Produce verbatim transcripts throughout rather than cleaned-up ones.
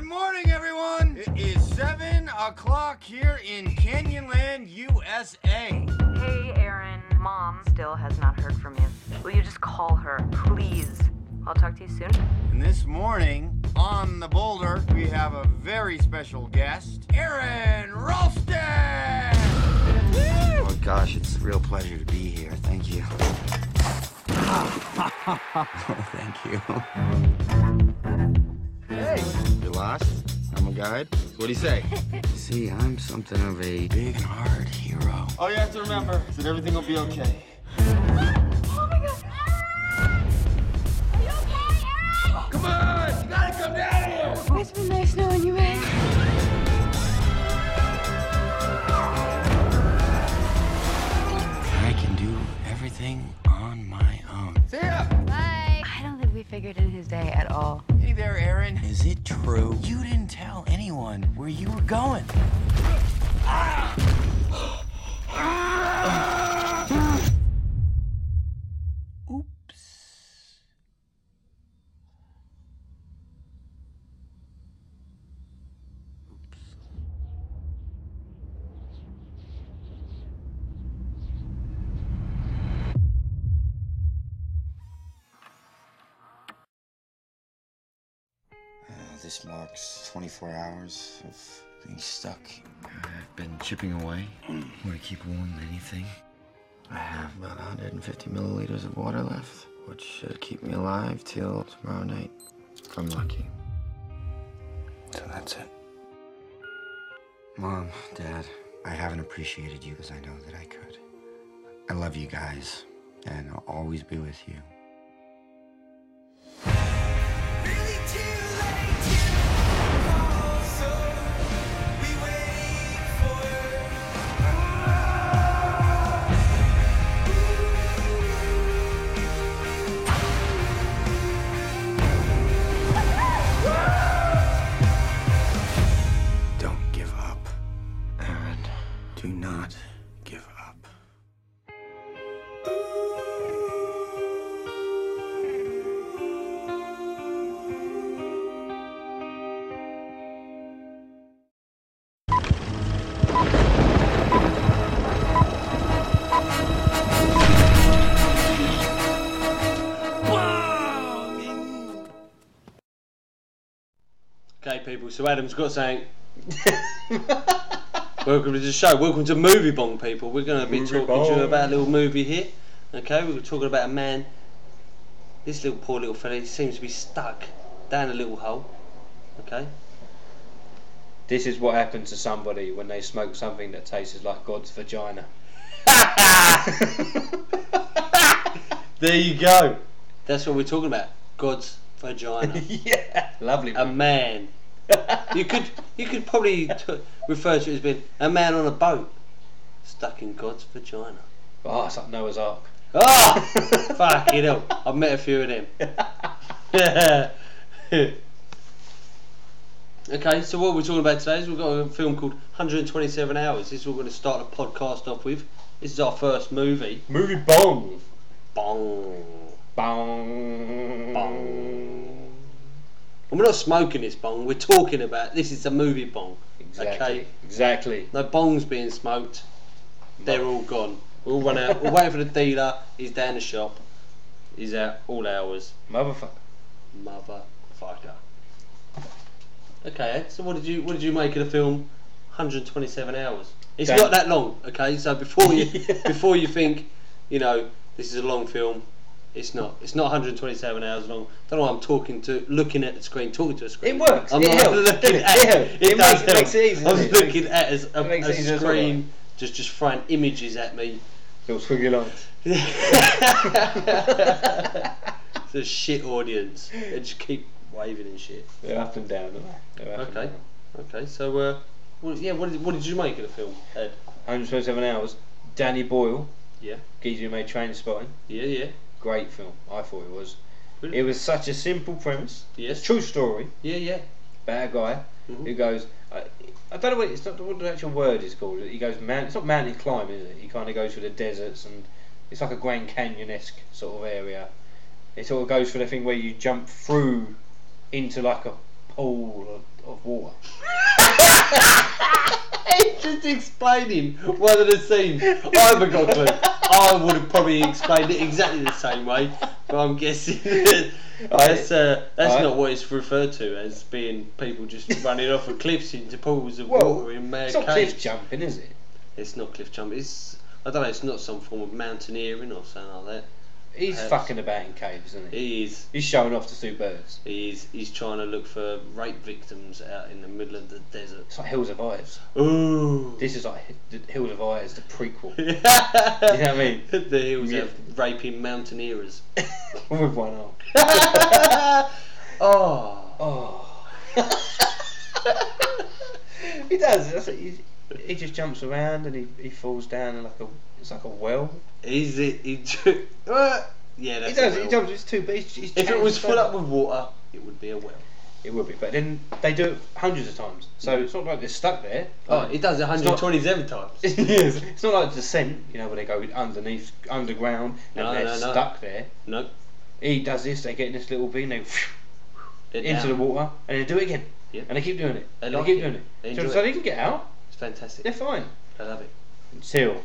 morning, everyone. It is seven o'clock here in Canyonland, U S A. Hey, Aaron. Mom still has not heard from you. Will you just call her, please? I'll talk to you soon. And this morning, on the Boulder, we have a very special guest, Aaron Ralston! Oh, gosh, it's a real pleasure to be here. Thank you. Oh, thank you. Hey, you lost? I'm a guide. What do you say? See, I'm something of a big and hard hero. All you have to remember is that everything will be okay. Oh my God! Are you okay, Aaron? Come on! You gotta come down here! It's been nice knowing you, man. I can do everything on my own. See ya! Bye. I don't think we figured in his day at all. Hey there, Aaron. Is it true you didn't tell anyone where you were going? Oops. Uh, this marks twenty-four hours of being stuck. I've been chipping away. Want to keep warm anything? I have about one hundred fifty milliliters of water left, which should keep me alive till tomorrow night, if I'm lucky. So that's it. Mom, Dad, I haven't appreciated you as I know that I could. I love you guys, and I'll always be with you. Don't give up. Aaron, do not give up. Okay, people, so Adam's got something. Welcome to the show. Welcome to Movie Bong, people. We're going to be Movie talking to you Bong. about a little movie here. Okay, we're talking about a man. This little poor little fella, he seems to be stuck down a little hole. Okay? This is what happens to somebody when they smoke something that tastes like God's vagina. There you go. That's what we're talking about. God's vagina. Yeah, lovely. A man. You could you could probably t- refer to it as being a man on a boat stuck in God's vagina. Oh, it's like Noah's Ark. Ah! Fucking hell. I've met a few of them. Okay, so what we're talking about today is we've got a film called one hundred twenty-seven hours. This is what we're going to start the podcast off with. This is our first movie. Movie Bong. Bong. Bong. Bong. And we're not smoking this bong, we're talking about this is a movie bong. Exactly. Okay? Exactly. No bongs being smoked. They're all gone. We'll all run out. We're waiting for the dealer. He's down the shop. He's out all hours. Motherfucker. Motherfucker. Okay, Ed, so what did you what did you make of the film one hundred twenty-seven hours? It's Dan- not that long, okay? So before you before you think, you know, this is a long film, it's not. It's not one hundred twenty-seven hours long. Don't know why I'm talking to, looking at the screen, talking to a screen. It works. I'm It not helps. looking It at helps. it. It does makes- it makes it help. easy, I'm doesn't it? looking at as a, It makes a it easy as well. screen, just just throwing images at me. Little squiggly lines. It's a shit audience. They just keep waving and shit. They're up and down, aren't they? They're up and Okay. down. Okay. So, uh, well, yeah. What did what did you make of the film, Ed? one hundred twenty-seven hours. Danny Boyle. Yeah. Geezer who made Trainspotting. Yeah. Yeah. Great film. I thought it was. Really? It was such a simple premise. Yes. True story. Yeah. Yeah. About a guy Mhm. who goes. I, I don't know what it's not what the actual word is called. He goes mount. It's not mountain climbing, is it? He kind of goes through the deserts and it's like a Grand Canyon-esque sort of area. It sort of goes for the thing where you jump through into like a pool or, of water. He's just explaining one of the scenes. I haven't got a clue. I would have probably explained it exactly the same way, but I'm guessing that that's, uh, that's Right. not what it's referred to as being people just running off of cliffs into pools of Well, water in mad it's not caves. cliff jumping, is it? It's not cliff jumping. It's I don't know. It's not some form of mountaineering or something like that. He's Perhaps. fucking about in caves, isn't he? He is. He's showing off to Sue Birds. He's he's trying to look for rape victims out in the middle of the desert. It's like Hills of Eyes. Ooh. This is like H- Hills of Eyes, the prequel. you know what I mean? The hills Yeah. of raping mountaineers. With one arm. Oh. Oh. He does. That's it. He, he just jumps around and he, he falls down in like a it's like a well. Is it? He, ju- uh, yeah, He that's does. a He well. jumps. It's too big. He's, he's If it changed was the full colour. up with water, it would be a well. It would be, but then they do it hundreds of times. So it's not like they're stuck there. Oh, it does it one hundred twenty-seven times. Yes. It's not like Descent, you know, where they go underneath, underground, and No, they're no, no. stuck there. No. He does this. They get in this little thing. They They're into down. the water, and they do it again. Yep. And they keep doing it. They and like they keep it. doing it. They so, enjoy so it. they can get out. It's fantastic. They're fine. I love it. Until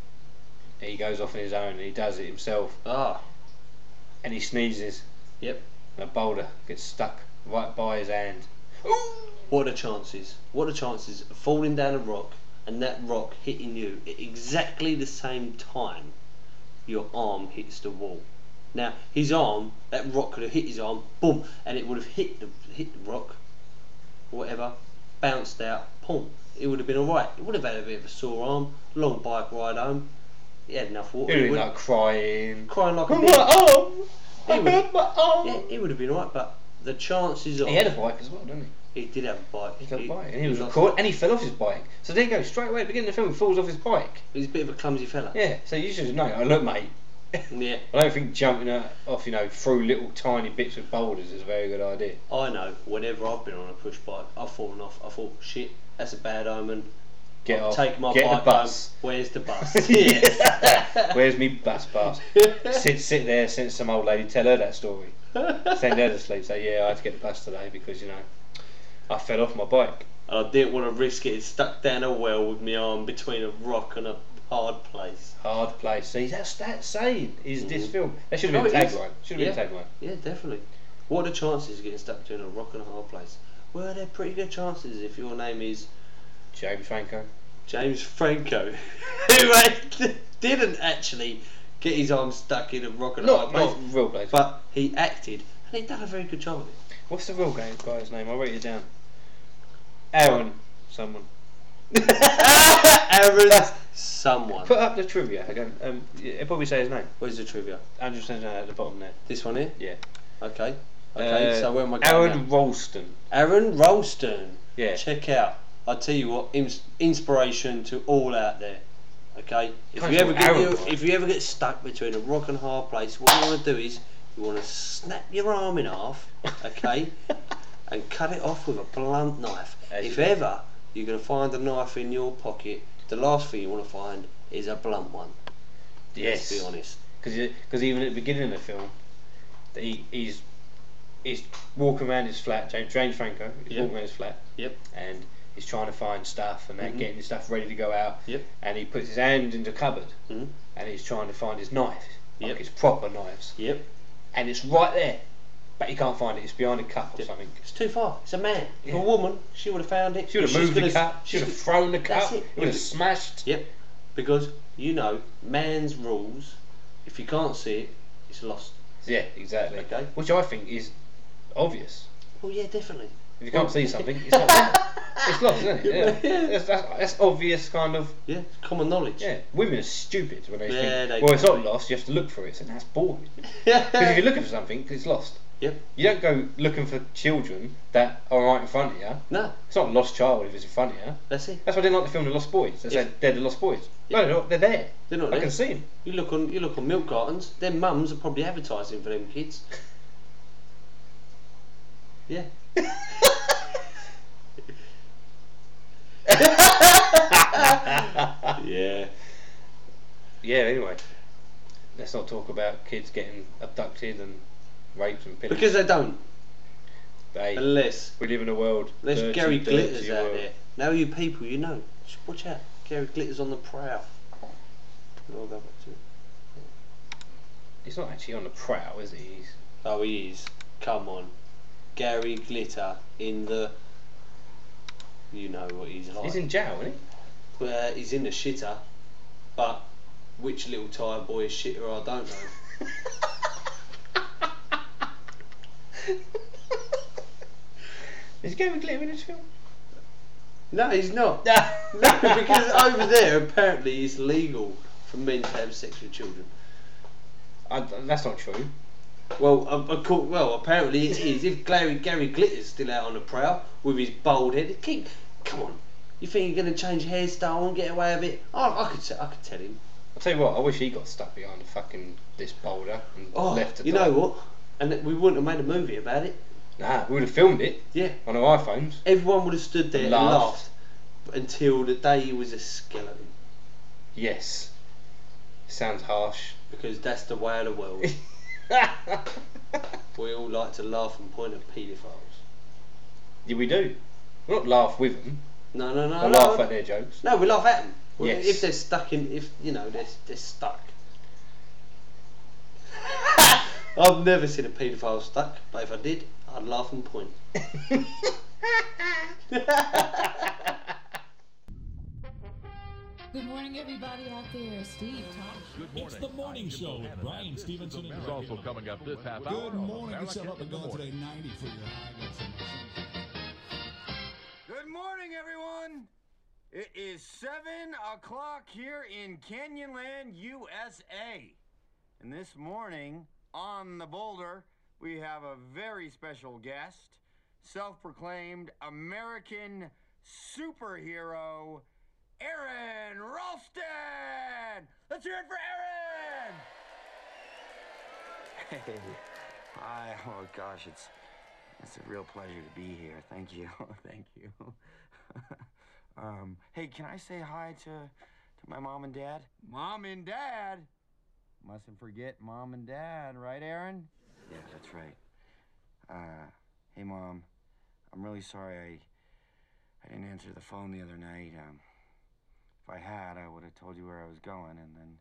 he goes off on his own and he does it himself, Ah. and he sneezes. Yep. And a boulder gets stuck right by his hand. What are the chances? What are the chances of falling down a rock and that rock hitting you at exactly the same time your arm hits the wall? Now, his arm, that rock could have hit his arm, boom, and it would have hit the hit the rock, or whatever, bounced out, boom. It would have been alright. It would have had a bit of a sore arm, long bike ride home. He had enough water. He He was would- like crying. crying like a Oh, bitch. my arm! He I would- hurt my arm! Yeah, he would have been alright, but the chances of He had a bike as well, didn't he? he did have a bike. He had a He- bike, and he was lost recording, it. and he fell off his bike. So there you go, straight away at the beginning of the film, he falls off his bike. He's a bit of a clumsy fella. Yeah, so you should know. Oh, look, mate. Yeah. I don't think jumping out- off, you know, through little tiny bits of boulders is a very good idea. I know, whenever I've been on a push bike, I've fallen off. I thought, shit, that's a bad omen. Get I'll off. take my get bike the bus. home. Where's the bus? Yes. Where's me bus pass? sit, sit there, send some old lady, tell her that story. Send her to sleep. Say, yeah, I had to get the bus today because, you know, I fell off my bike. I didn't want to risk getting stuck down a well with my arm between a rock and a hard place. Hard place. See, that's that saying is this Mhm. film. That should have been Oh, a it is. tagline. Should have been a tagline. Yeah, definitely. What are the chances of getting stuck between a rock and a hard place? Well, they're pretty good chances if your name is James Franco. James Franco, who act- didn't actually get his arm stuck in a rock and a hard Not, place, not real place. but he acted and he done a very good job of it. What's the real guy- guy's name? I'll write it down. Aaron. Someone. Aaron someone. Put up the trivia again. Um, yeah, probably say his name. Where's the trivia? I'm just saying at the bottom there. This one here? Yeah. Okay. Okay, Uh, so where am I going Aaron now? Ralston. Aaron Ralston. Yeah. Check out. I'll tell you what, ins- inspiration to all out there. Okay? If Can't you ever call get Aaron, you, right? if you ever get stuck between a rock and a hard place, what you want to do is you want to snap your arm in half, okay? And cut it off with a blunt knife. As If you do. ever you're going to find a knife in your pocket, the last thing you want to find is a blunt one. Yes. Let's be honest. Because even at the beginning of the film, he, he's he's walking around his flat. James, James Franco is Yep. walking around his flat. Yep. And he's trying to find stuff and then Mhm. getting his stuff ready to go out. Yep. And he puts his hand into the cupboard Mhm. and he's trying to find his knife, like Yep. his proper knives. Yep. And it's right there, but he can't find it. It's behind a cup or Yep. something. It's too far. It's a man. If Yeah. a woman, she would have found it. She would have She's moved the gonna- cup. She she's would have gonna- thrown the That's cup. it. It would have If- smashed. Yep, because you know, man's rules, if you can't see it, it's lost. Yeah, exactly. Okay. Which I think is obvious. Well, yeah, definitely. If you can't see something, it's not there. It's lost, isn't it? Yeah. Yeah. That's, that's, that's obvious kind of. Yeah, it's common knowledge. Yeah, women are stupid when they Yeah, think, they well, it's do. not lost, you have to look for it. And that's boring. Because if you're looking for something, it's lost. Yep. You don't go looking for children that are right in front of you. No, It's not a lost child if it's in front of you. that's it. That's why I didn't like the film The Lost Boys. They If- said they're the Lost Boys. No, they're not. They're there. They're not I there. can see them. You look on, you look on milk cartons. Their mums are probably advertising for them kids. Yeah. Yeah. Yeah, anyway. Let's not talk about kids getting abducted and raped and pillaged. Because they don't. Hey, Unless, we live in a world. unless dirty, Gary dirty Glitter's out world. there. Now you people, you know. Just watch out. Gary Glitter's on the prowl. I'll go back to it. He's not actually on the prowl, is he? He's... Oh, he is. Come on. Gary Glitter in the... You know what he's like. He's in jail, isn't he? Uh, he's in the shitter. But which little tired boy is shitter, I don't know. Is Gary Glitter in this film? No, he's not. No, because over there, apparently, it's legal for men to have sex with children. I, that's not true. Well, uh, of course, well, apparently it is. If Gary, Gary Glitter's still out on the prowl with his bald head, king, come on, you think you're going to change hairstyle and get away with it? I, I could, t- I could tell him. I'll tell you what. I wish he got stuck behind a fucking this boulder and Oh, left to you die. know what? And that we wouldn't have made a movie about it. Nah, we would have filmed it. Yeah. On our iPhones. Everyone would have stood there and Laughed. laughed until the day he was a skeleton. Yes. Sounds harsh. Because that's the way of the world. We all like to laugh and point at paedophiles. Yeah, we do. We not laugh with them. No, no, no. We no. laugh at their jokes. No, we laugh at them. Well, Yes. If they're stuck in, if you know, they're they're stuck. I've never seen a paedophile stuck, but if I did, I'd laugh and point. Good morning, everybody out there. Steve, Tom. Good morning. It's the morning show with Brian Stevenson and It's also coming up this half hour. Good morning. on It's up American and in the going today, Morning. ninety for your high. Got some Good morning, everyone. It is seven o'clock here in Canyonland, U S A. And this morning on the Boulder, we have a very special guest, self-proclaimed American superhero, Aaron Ralston. Let's hear it for Aaron. Hey, hi. Oh gosh, it's it's a real pleasure to be here. Thank you, thank you. um, hey, can I say hi to to my mom and dad? Mom and dad. Mustn't forget mom and dad, right, Aaron? Yeah, that's right. Uh, hey, Mom. I'm really sorry I I didn't answer the phone the other night. Um, if I had, I would have told you where I was going, and then,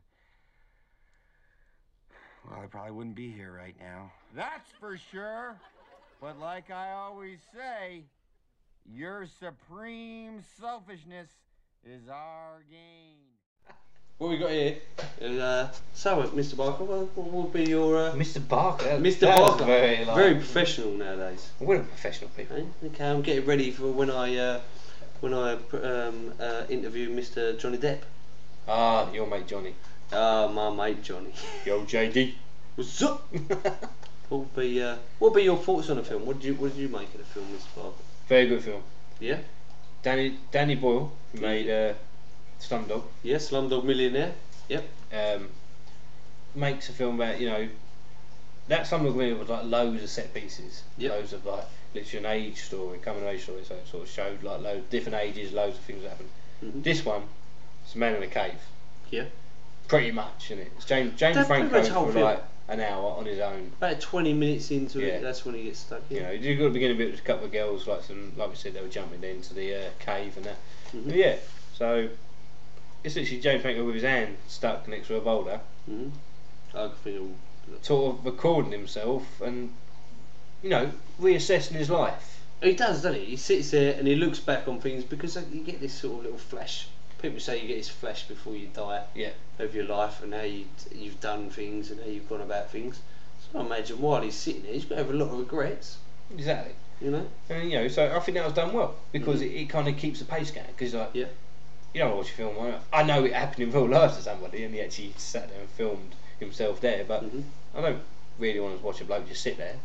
well, I probably wouldn't be here right now. That's for sure. But like I always say, your supreme selfishness is our gain. What we got here? Uh, so, Mister Barker, what, what will be your uh, Mister Barker. Mister That was Barker? Very, like, Very professional nowadays. We're professional people. Eh? Okay, I'm getting ready for when I uh, when I um, uh, interview Mister Johnny Depp. Ah, your mate Johnny. Ah, my mate Johnny. Yo, J D. What's up? What would be uh, what would be your thoughts on the film? What did you what did you make of the film, Mister Barker? Very good film. Yeah. Danny Danny Boyle who made uh, Slumdog. Yeah, Slumdog Millionaire. Yep. Um, makes a film about, you know, that Slumdog Millionaire was like loads of set pieces, Yep. loads of like literally an age story, coming of age story. So it sort of showed like loads different ages, loads of things that happened. Mhm. This one, it's a man in a cave. Yeah. Pretty much, isn't it? It's James James That's pretty Franco much the whole for film. like an hour on his own. About twenty minutes into Yeah. it, that's when he gets stuck. You know, you got to begin a bit with a couple of girls, like some, like we said, they were jumping into the uh, cave and that. Mhm. But yeah, so it's literally James Franco with his hand stuck next to a boulder, Mhm. I feel. sort of recording himself and, you know, reassessing his life. He does, doesn't he? He sits there and he looks back on things because like, you get this sort of little flash. People say you get this flash before you die Yeah. of your life and how you, you've done things and how you've gone about things. So I imagine while he's sitting there, he's going to have a lot of regrets, Exactly. you know? And, you know, so I think that was done well because Mhm. it, it kind of keeps the pace going. Because, like, Yeah. you don't watch a film, like, I know it happened in real life to somebody and he actually sat there and filmed himself there, but Mhm. I don't really want to watch a bloke just sit there.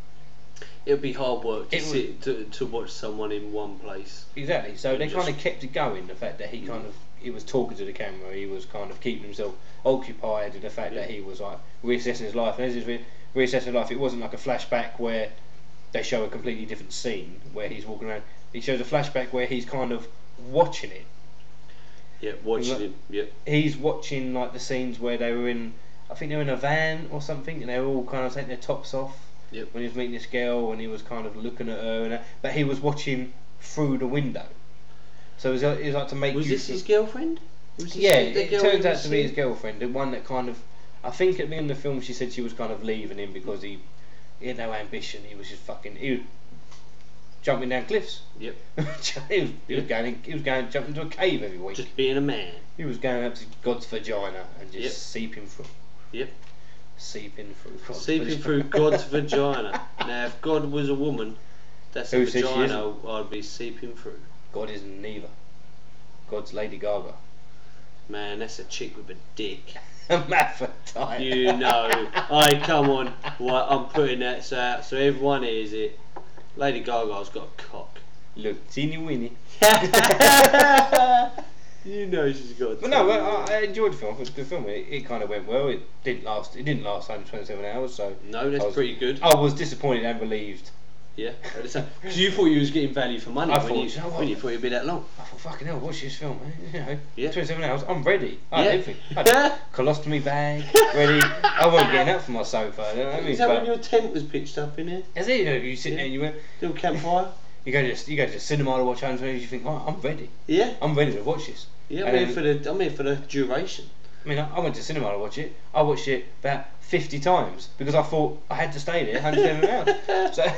It would be hard work to It would- sit to, to watch someone in one place. Exactly. So they Just- kind of kept it going. The fact that he kind of he was talking to the camera, he was kind of keeping himself occupied, and the fact Yeah. that he was like reassessing his life. And as he's re- reassessing life, it wasn't like a flashback where they show a completely different scene where he's walking around. He shows a flashback where he's kind of watching it. Yeah, watching Like- it. Yeah. He's watching like the scenes where they were in. I think they were in a van or something, and they were all kind of taking their tops off. Yep. When he was meeting this girl and he was kind of looking at her, and that, but he was watching through the window. So it was, it was like to make Was use this of- his girlfriend? Was this Yeah, the it girl turns he out was to be his seeing? girlfriend, the one that kind of, I think at the end of the film she said she was kind of leaving him because he, he had no ambition. He was just fucking, he was jumping down cliffs. Yep. he was, he was Yep. going, in, he was going to jump into a cave every week. Just being a man. He was going up to God's vagina and just Yep. seeping through, Yep. seeping through. God's Seeping vagina. through God's vagina. Now, if God was a woman, that's Who a says she vagina I'd be seeping through. God isn't neither. God's Lady Gaga. Man, that's a chick with a dick. Hermaphrodite. You know. Aye, come on. Well, I'm putting that so out so everyone hears it. Lady Gaga's got a cock. Look, teeny weeny. You know she's got a But no, tiny I, one. I enjoyed the film. It was a good film. It, it kind of went well. It didn't last. It didn't last only twenty-seven hours. So No, that's I was, pretty good. I was disappointed and relieved. Yeah, because you thought you was getting value for money I when, thought, you, you know what? when you thought it'd be that long. I thought, fucking hell, watch this film, man. You know, Yeah. twenty-seven hours. I'm ready. I Yeah. had everything. I had a colostomy bag ready. I wasn't getting up from my sofa. You know what I mean? Is that But- when your tent was pitched up in here? Is it? You know, you sit there and you went, Little campfire? you go to the, you go to the cinema to watch Holmes movies. You think, oh, I'm ready. Yeah. I'm ready to watch this. Yeah, And I'm here then- for the I'm here for the duration. I mean, I, I went to cinema to watch it. I watched it about fifty times because I thought I had to stay there one hundred seven hours. So,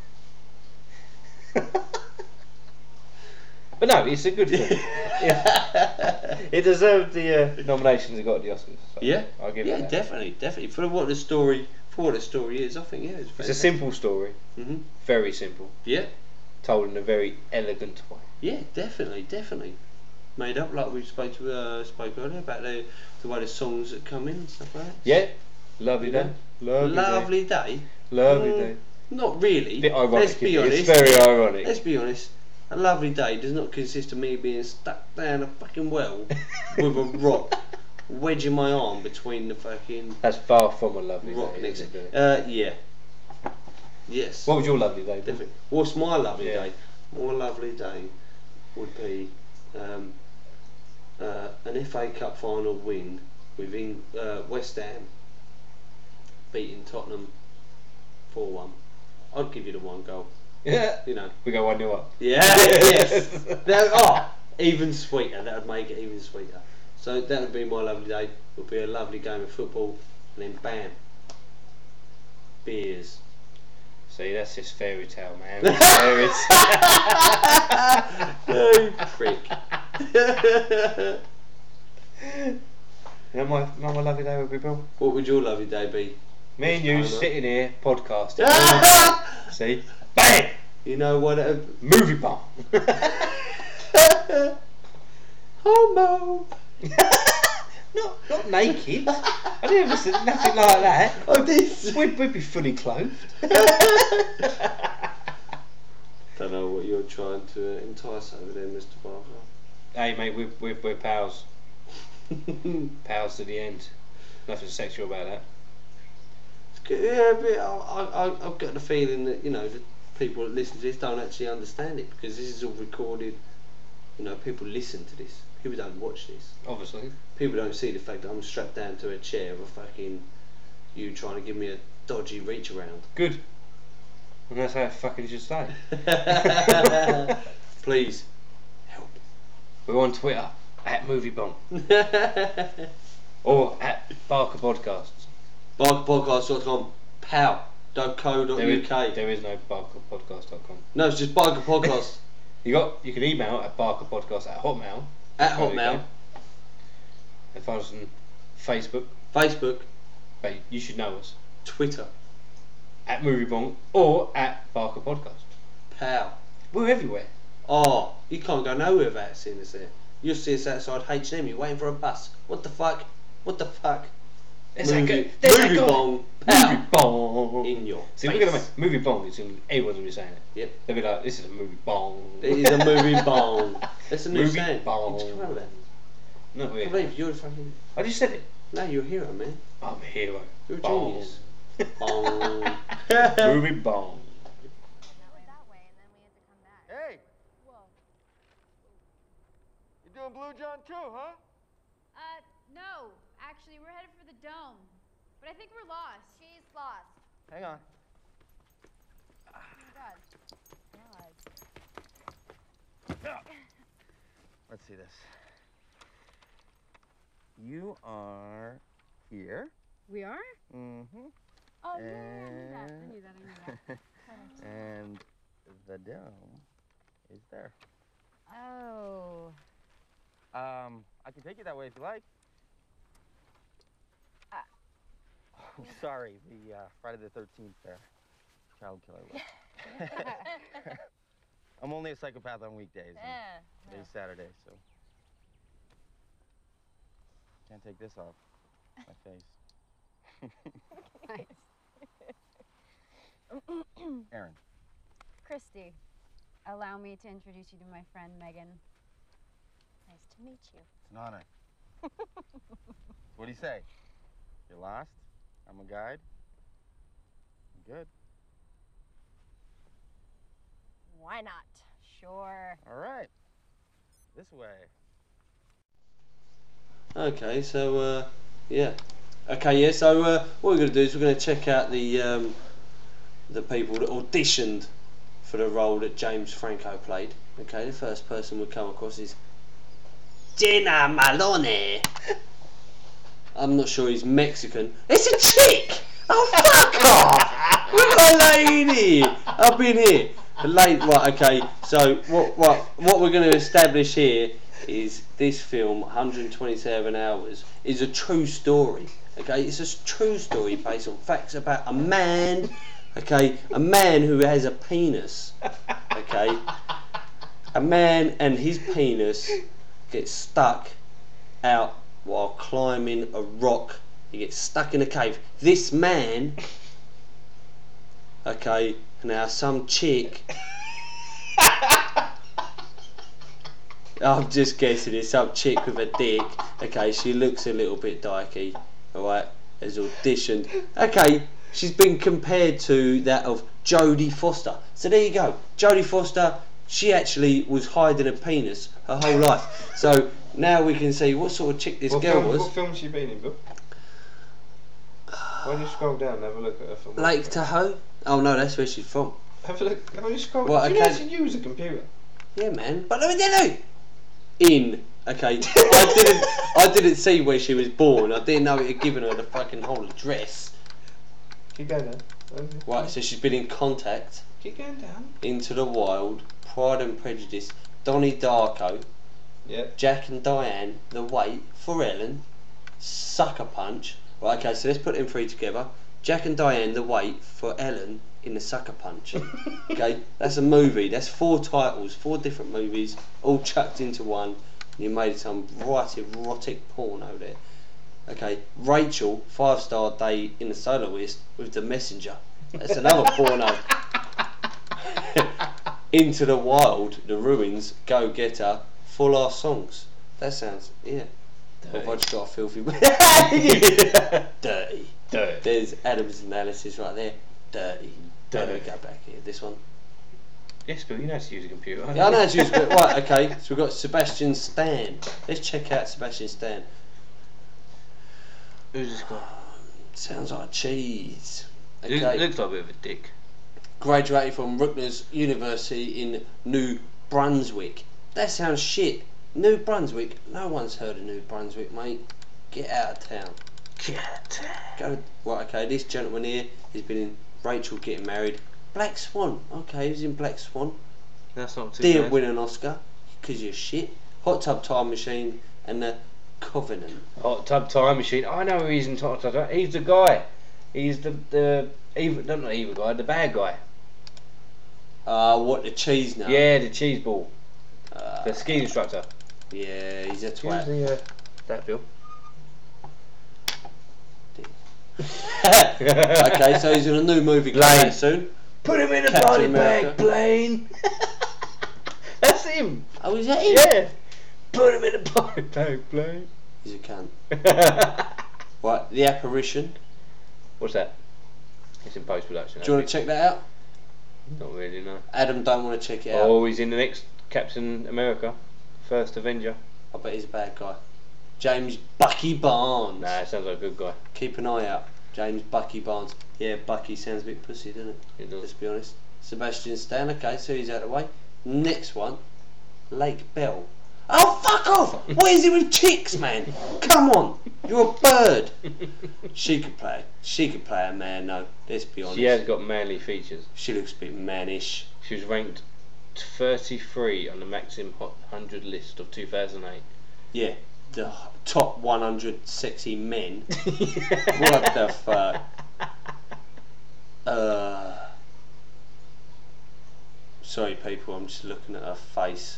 but no, it's a good film. Yeah. It deserved the uh, nominations it got at the Oscars. So Yeah. I'll give yeah, it that. definitely, definitely. For what the story for what the story is, I think yeah, it's, It's a simple story, hmm very simple, Yeah. told in a very elegant way. Yeah, definitely, definitely. Made up like we spoke to uh, spoke earlier about the the way the songs that come in and stuff like that. Yeah, lovely You day, know? lovely, Lovely day. day, lovely Mm, day. Not really. Bit ironic. Let's be isn't it? honest. It's very ironic. Let's be honest. A lovely day does not consist of me being stuck down a fucking well with a rock, wedging my arm between the fucking That's far from a lovely rock day. next. Isn't it? Uh, yeah. Yes. What was your lovely day? Bill? Definitely. What's my lovely Yeah. day? My lovely day would be um, uh, an F A Cup final win within uh, West Ham beating Tottenham four one. I'd give you the one goal. Yeah. You know. We go one nil up. Yeah. Yes. That, oh, even sweeter. That would make it even sweeter. So that would be my lovely day. It would be a lovely game of football, and then bam, beers. See, that's just fairy tale, man. That's fairy You prick. You know my, know my lovely day would be, Bill? What would your lovely day be? Me and you I know. sitting here podcasting. See? Bang! You know what? Uh, Movie bomb. Homo. not not naked. I didn't ever say nothing like that. Oh, this. We'd, we'd be fully clothed. Don't know what you're trying to entice over there, Mister Barker. Hey mate, we're, we're, we're pals. Pals to the end. Nothing sexual about that. Yeah, but I, I, I've got the feeling that, you know, the people that listen to this don't actually understand it because this is all recorded. You know, people listen to this. People don't watch this. Obviously. People don't see the fact that I'm strapped down to a chair with fucking you trying to give me a dodgy reach around. Good. And that's how it fucking should stay. Please, help. We're on Twitter, at MovieBomb. Or at Barker Podcasts. barker podcast dot com, pow dot co dot There is, U K. there is no barker podcast dot com. No, it's just Barker Podcast. You got you can email at barkerpodcast at hotmail. At Hotmail. And find us on Facebook. Facebook. But you should know us. Twitter. At MovieBomb or at Barker Podcast. Pow. We're everywhere. Oh, you can't go nowhere without seeing us there. You'll see us outside H and M, you're waiting for a bus. What the fuck? What the fuck? There's that Movie, guy- there's that movie guy. bong, pow, Movie bong. in your See, face. we're gonna make movie bong. It's in, everyone's gonna be saying it. Yep. They'll be like, "This is a movie bong." It is a movie bong. That's a new Movie sound. bong. You just come out with that. Not I really. believe you're a fucking. I just said it. No, you're a hero, man. I'm a hero. You're a Bong. genius. Bong. Movie bong. Hey! You doing Blue John too, huh? Uh, no. Actually, we're headed for the dome. But I think we're lost. She's lost. Hang on. Let's see this. You are here. We are? Mm-hmm. Oh, yeah, yeah, I knew that. I knew that, I knew that. And the dome is there. Oh. Um, I can take you that way if you like. Uh, Oh, sorry, the uh, Friday the thirteenth there. Child killer list. I'm only a psychopath on weekdays. Yeah. Today's Saturday, so can't take this off my face. Nice. Aaron. Christy, allow me to introduce you to my friend Megan. Nice to meet you. It's an honor. What do you say? You're lost? I'm a guide? Good. Why not? Sure. All right. This way. Okay, so uh, yeah. Okay, yeah. So uh, what we're going to do is we're going to check out the um, the people that auditioned for the role that James Franco played. Okay, the first person we come across is Jenna Malone. I'm not sure he's Mexican. It's a chick. Oh fuck off! Look at a lady up in here. The late, right? Okay. So what what what we're going to establish here is this film, one hundred twenty-seven hours, is a true story. Okay, it's a true story based on facts about a man. Okay, a man who has a penis. Okay, a man and his penis gets stuck out while climbing a rock. He gets stuck in a cave. This man, okay, now some chick. I'm just guessing it's some chick with a dick. Okay, she looks a little bit dykey. Alright, has auditioned. Okay, she's been compared to that of Jodie Foster. So there you go. Jodie Foster, she actually was hiding a penis her whole life. So now we can see what sort of chick this what girl film, was. What film's she been in, Bill? Why don't you scroll down and have a look at her film? Lake Tahoe? Oh no, that's where she's from. Have a look. Have a scroll. Well, Do you okay. know how to use a computer? Yeah, man. But let me tell you. In. Okay. I didn't. I didn't see where she was born. I didn't know it had given her the fucking whole address. Keep going down. Right. So she's been in Contact, Keep going down. Into the Wild, Pride and Prejudice, Donnie Darko, Yep. Jack and Diane, The Wait, For Ellen, Sucker Punch. Right. Okay. So let's put them three together. Jack and Diane, The Wait, For Ellen, in the Sucker Punch. Okay, that's a movie. That's four titles, four different movies, all chucked into one. And you made some right erotic porno there. Okay, Rachel, Five Star Day in the Soloist with The Messenger. That's another porno. Into the Wild, The Ruins, Go Getter, Full Our Songs. That sounds, yeah. Or have I just got a filthy Dirty. Dirty. There's Adam's analysis right there. Dirty. Where do we Dirty. go back here? This one? Yes, Bill, you know how to use a computer. Yeah, I know how to use it. Right, okay. So we've got Sebastian Stan. Let's check out Sebastian Stan. Who's this guy? Sounds like cheese. He Okay. looks like a bit of a dick. Graduated from Rutgers University in New Brunswick. That sounds shit. New Brunswick? No one's heard of New Brunswick, mate. Get out of town. Get out. Go. Right, okay. This gentleman here has been in Rachel Getting Married. Black Swan. Okay, he's in Black Swan. That's not too Didn't bad. win an Oscar because you're shit. Hot Tub Time Machine and The Covenant. Hot Tub Time Machine. I know who he's in Hot Tub Time. He's the guy. He's the the evil, not the evil guy, the bad guy. Uh, what, the cheese now? Yeah, the cheese ball, Uh, the ski instructor. yeah, he's a Who's twat. the, uh, that Bill? Okay, so he's in a new movie coming Blaine. out soon. Put him in a Captain body America. bag, Blaine. That's him. Oh, is that him? Yeah. Put him in a body bag, Blaine. He's a cunt. Right, The Apparition. What's that? It's in post production. Do you want to check that out? Not really, no. Adam don't want to check it out. Oh, he's in the next Captain America, First Avenger. I bet he's a bad guy. James Bucky Barnes. Nah, sounds like a good guy. Keep an eye out. James Bucky Barnes. Yeah, Bucky sounds a bit pussy, doesn't it? It does. Let's be honest. Sebastian Stan. Okay, so he's out of the way. Next one, Lake Bell. Oh, fuck off! What is it with chicks, man? Come on, you're a bird. She could play. She could play a man, though. Let's be honest. She has got manly features. She looks a bit mannish. She was ranked thirty-three on the Maxim Hot one hundred list of two thousand eight. Yeah, the top one hundred sexy men. What the fuck? Uh, sorry, people. I'm just looking at her face.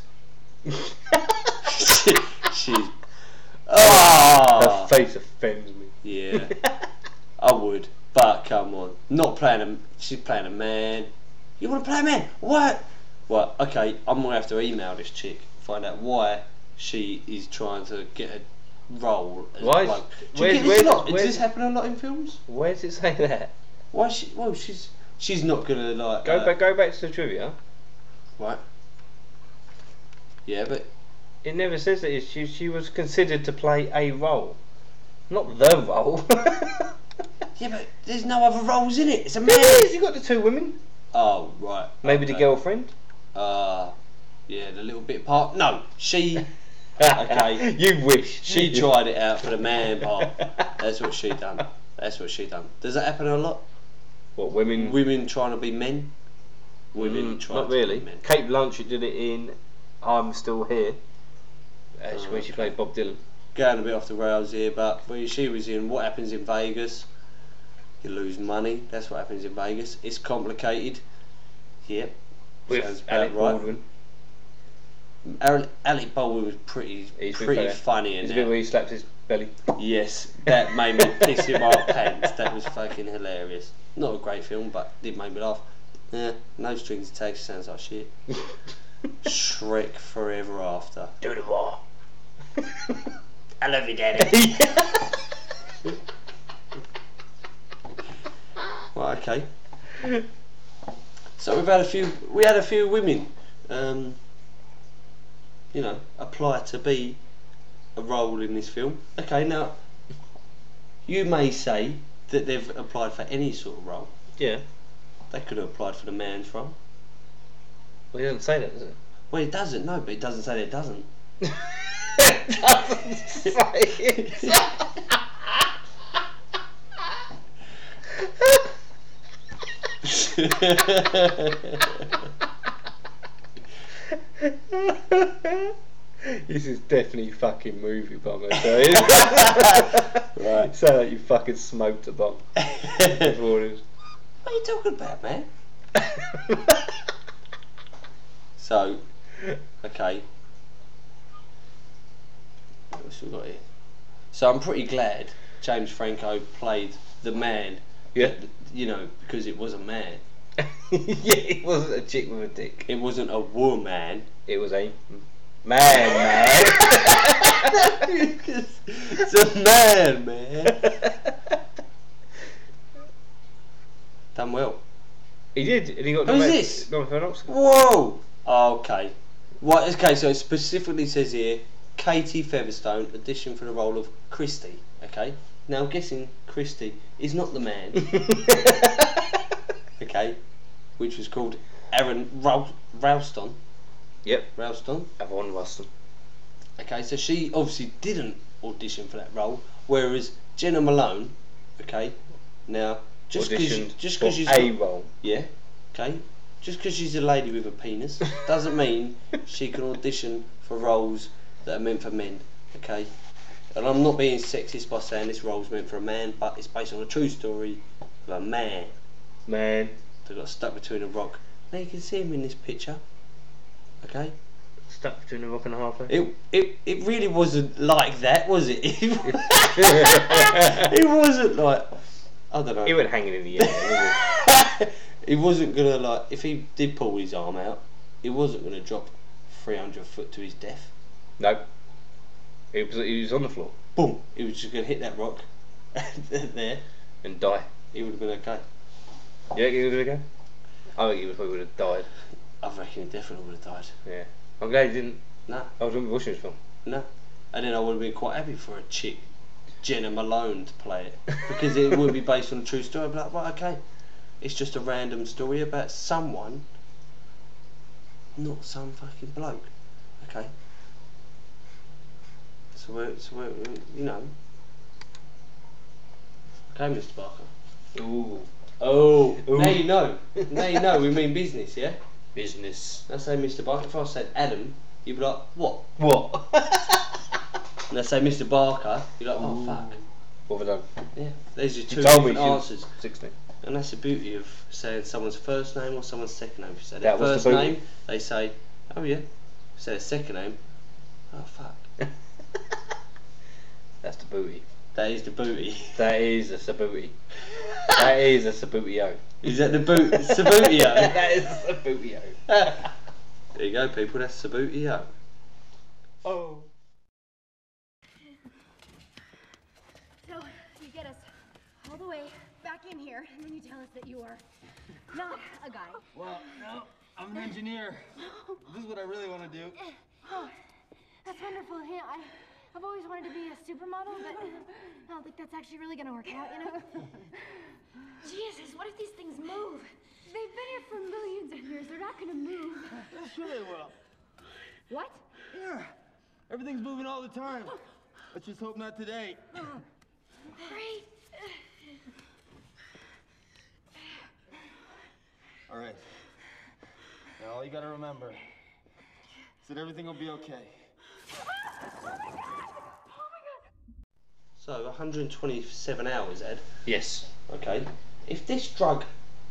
she, she's. Oh, Her face offends me. yeah, I would, but come on, not playing a. She's playing a man. You want to play a man? What? Well, okay, I'm gonna have to email this chick, find out why she is trying to get a role. As Why? A bloke. Do you Where's, get this where's, a lot? where's, Does this happen a lot in films? where does it say that? Why she? Well, she's she's not gonna like. Go uh, back. Go back to the trivia. Right. Yeah, but It never says that it's- she she was considered to play a role, not the role. yeah, but there's no other roles in it. It's a man. There is. You got the two women. Oh right. Maybe the okay. girlfriend. Uh, yeah, the little bit part. No, she. Okay. You wish. She tried it out for the man part. That's what she done. That's what she done. Does that happen a lot? What, women? Women trying to be men. Women Mm, trying not to really. be men. Kate Blanchett did it in I'm Still Here. That's Oh, when she okay. played Bob Dylan. Going a bit off the rails here, but when she was in What Happens in Vegas, you lose money. That's what happens in Vegas. It's complicated. Yep. Sounds With about Alec right. Baldwin. Alec, Alec Baldwin was pretty, He's been pretty fair. funny in There's a bit that. where he slaps his belly. Yes, that made me piss in my pants. That was fucking hilarious. Not a great film, but did make me laugh. Yeah, No Strings Attached sounds like shit. Shrek Forever After. Do the war. I love you, Daddy. Right, okay. So we've had a few. We had a few women, um, you know, apply to be a role in this film. Okay, now you may say that they've applied for any sort of role. Yeah. They could have applied for the man's role. Well, he doesn't say that, does it? Well, it doesn't. No, but it doesn't say that it doesn't. It doesn't say it. This is definitely fucking movie bomb, I tell you. Right. You sound like you fucking smoked a bomb. Before this. What are you talking about, man? So, okay. What else we got here? So I'm pretty glad James Franco played the man. Yeah. but, you know, because it was a man. Yeah, it wasn't a chick with a dick. It wasn't a woman. It was a man, man. It's a man, man. Done well. He did, and he got Who's nominated- this? nominated for an Oscar. Whoa! Oh, okay. Right, okay, so it specifically says here Katie Featherstone auditioned for the role of Christy. Okay? Now I'm guessing Christy is not the man. Okay? Which was called Aaron Rou- Ralston. Yep. Ralston. Avon Ruston. Okay, so she obviously didn't audition for that role, whereas Jenna Malone, okay, now just because Auditioned just for because she's a got- role. yeah, okay, just because she's a lady with a penis doesn't mean she can audition for roles that are meant for men. Okay, and I'm not being sexist by saying this role's meant for a man, but it's based on a true story of a man Man. that got stuck between a rock. Now you can see him in this picture. Okay. Stuck between a rock and a hard place. It, it it really wasn't like that, was it? It wasn't like, I don't know. He went hanging in the air. Wasn't He wasn't gonna, like, if he did pull his arm out, he wasn't gonna drop three hundred foot to his death. he? No. He was, he was on the floor Boom! He was just gonna hit that rock there. and die. He would have been okay. You think he would have gone? I think he was, probably would have died. I reckon he definitely would have died. Yeah. I'm glad he didn't. No, I was watching this film. no. And then I would have been quite happy for a chick, Jenna Malone, to play it, because it would be based on a true story. I'd be like, right, okay. It's just a random story about someone, not some fucking bloke. Okay. So we're, so we're, you know. Okay, Mister Barker. Ooh. Oh. Ooh. Now you know. Now you know. We mean business, yeah. Business. I say Mister Barker. If I said Adam, you'd be like, what? What? And I say Mister Barker, you're like, oh Ooh. fuck. What have I done? Yeah. There's your She two told me different she was answers. sixteen. And that's the beauty of saying someone's first name or someone's second name. If you say That their was first the booty. name, they say, oh yeah. If you say their second name, oh fuck. That's the booty. That is the booty. That is a sabooty. That is a sabootio. Is that the boot? Sabutio? That is a sabootio. There you go, people. That's Sabutio. Oh. So, you get us all the way back in here, and then you tell us that you are not a guy. Well, no, I'm an engineer. This is what I really want to do. Oh, that's wonderful. Yeah, I, I've always wanted to be a supermodel, but I don't think that's actually really going to work out, you know? Jesus, what if these things move? They've been here for millions of years. They're not going to move. Yeah, sure they will. What? Yeah, everything's moving all the time. Let's just hope not today. Great. All right. Now all you gotta remember is that everything will be okay. So, one hundred twenty-seven hours, Ed. Yes. Okay. If this drug...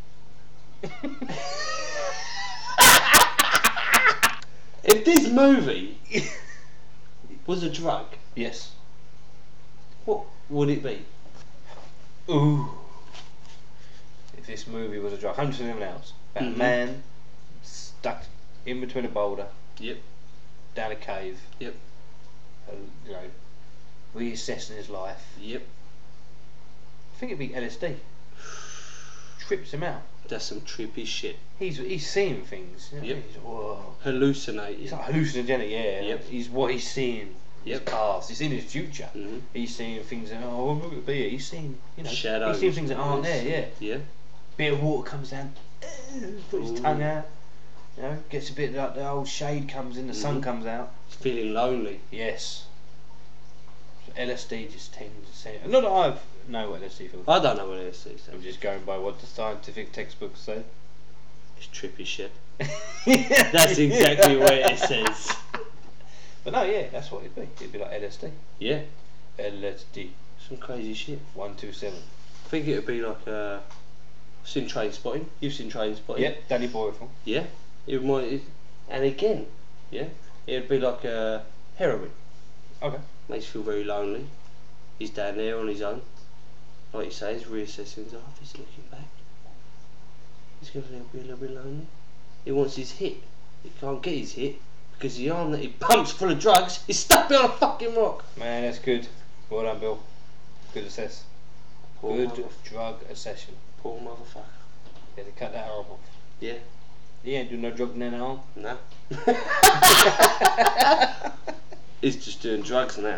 if this movie was a drug, Yes. what would it be? Ooh. If this movie was a drug, one hundred twenty-seven hours. About Mhm. a man stuck in between a boulder, Yep. down a cave, Yep. and, you know, reassessing his life. Yep. I think it'd be L S D. Trips him out. That's some trippy shit. He's he's seeing things. You know? Yep. He's, whoa. Hallucinating. He's like hallucinogenic, yeah. Yep. He's what he's seeing. His Yep. past. He's seeing his future. Mhm. He's seeing things that oh what would it be? He's seeing you know Shadows. He's seeing things that aren't there. Yeah. Yeah. Bit of water comes down. Put his Ooh. tongue out. You know, gets a bit like the old shade comes in. The sun Mhm. comes out. He's feeling lonely. Yes. So L S D just tends to say. Not that I know what L S D feels. I don't know what it is. I'm just going by what the scientific textbooks say. It's trippy shit. That's exactly what it says. But no, yeah, that's what it'd be. It'd be like L S D. Yeah. L S D. Some crazy shit. One two seven. I think it would be like uh, I've seen Train Spotting. You've seen Train Spotting. Yep, Danny Boyle film. Yeah. It might, it, and again, yeah, it'd be like uh, heroin. Okay. Makes you feel very lonely. He's down there on his own. Like you say, he's reassessing his life. He's looking back. He's going to be a little bit lonely. He wants his hit. He can't get his hit because the arm that he pumps full of drugs is stuck behind a fucking rock. Man, that's good. Well done, Bill. Good assess. Poor Good mother- drug accession. Poor motherfucker. Yeah, they cut that arm off. Yeah. He ain't doing no drug in that arm. No. He's just doing drugs now.